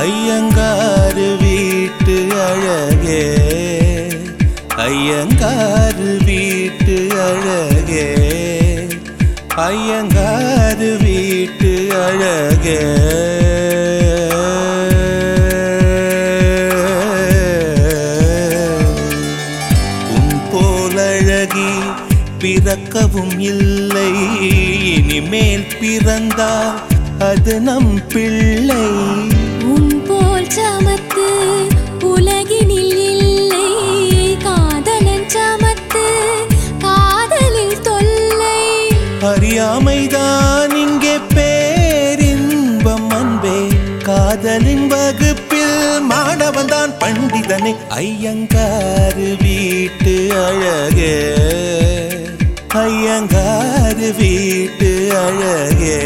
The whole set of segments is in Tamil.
ஐயங்காறு வீட்டு அழகே, ஐயங்காறு வீட்டு அழகே, ஐயங்காறு வீட்டு அழகே. உன் போலழகி பிறக்கவும் இல்லை, இனிமேல் பிறந்தால் அது நம் பிள்ளை. உன் போல் சமத்து உலகினில் இல்லை, காதலன் சமத்து காதலில் தொல்லை. அறியாமைதான் இங்கே பேரின்பம் அன்பே, காதலின் வகுப்பில் மாணவன்தான் பண்டிதனே. ஐயங்காறு வீட்டு அழகே, ஐயங்காறு வீட்டு அழகே,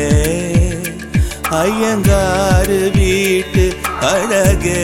ஐயங்காறு வீட்டு அழகே.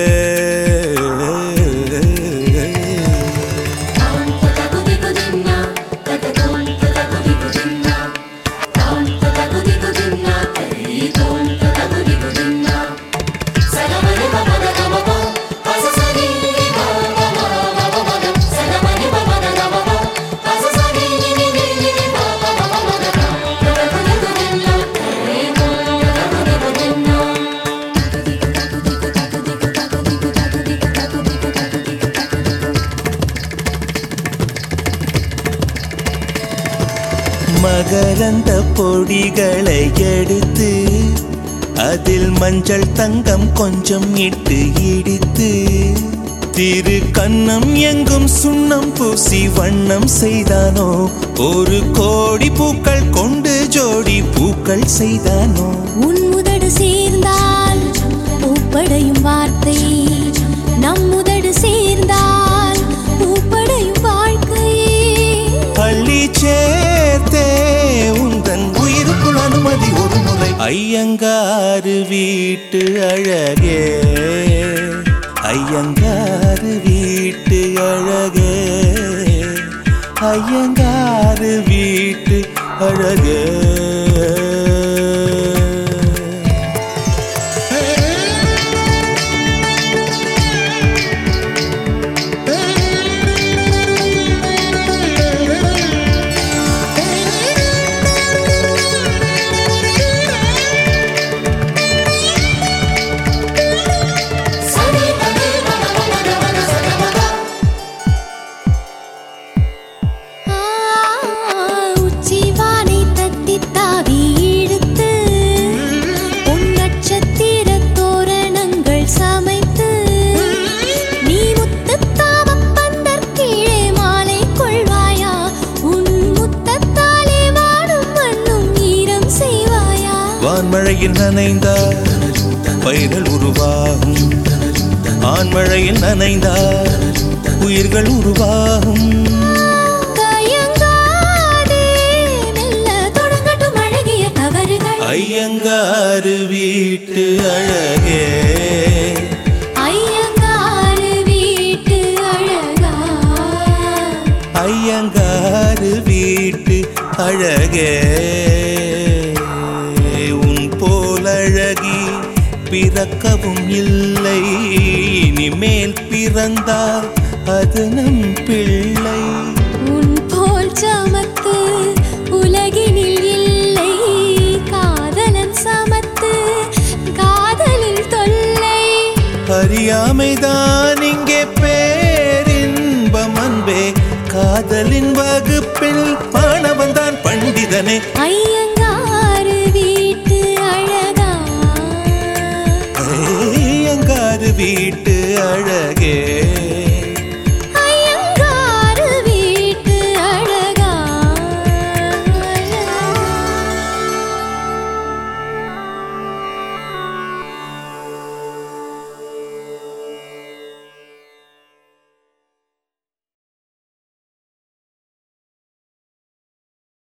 மகரந்த பொடிகளை எடுத்து அதில் மஞ்சள் தங்கம் கொஞ்சம் இட்டு இடித்து, திரு கண்ணம் எங்கும் சுண்ணம் பூசி வண்ணம் செய்தானோ, ஒரு கோடி பூக்கள் கொண்டு ஜோடி பூக்கள் செய்தானோ. உன் உதடு சேர்ந்தால் பூப்படையும் வார்த்தை, நம் உதடு சேர்ந்தால் பூப்படையும் வாழ்க்கை. பள்ளி சேர்த்தே உந்தன் உயிருக்குள் அனுமதி ஒரு முறை. ஐயங்காறு வீட்டு அழகே, ஐயங்காறு வீட்டு அழகே, ஐயங்காறு வீட்டு அழகே. ஆண்மழையில் நனைந்தால் பயிர்கள் உருவாகும், ஆண்மழையில் நனைந்தால் உயிர்கள் உருவாகும். ஐயங்காறு வீட்டு அழகே, ஐயங்காறு வீட்டு அழகா, ஐயங்காறு வீட்டு அழகே. உன் போலழகி பிறக்கவும் இல்லை, இனிமேல் பிறந்தால் அது நம் பிள்ளை. உன் போல் சமத்து உலகினில் இல்லை, காதலன் சமத்து காதலில் தொல்லை. அறியாமைதான் இங்கே பேரின்பம் அன்பே, காதலின் வகுப்பில் மாணவன்தான் பண்டிதனே. ஐயங்காறு வீட்டு அழகா, ஐயங்காறு வீட்டு அழகே.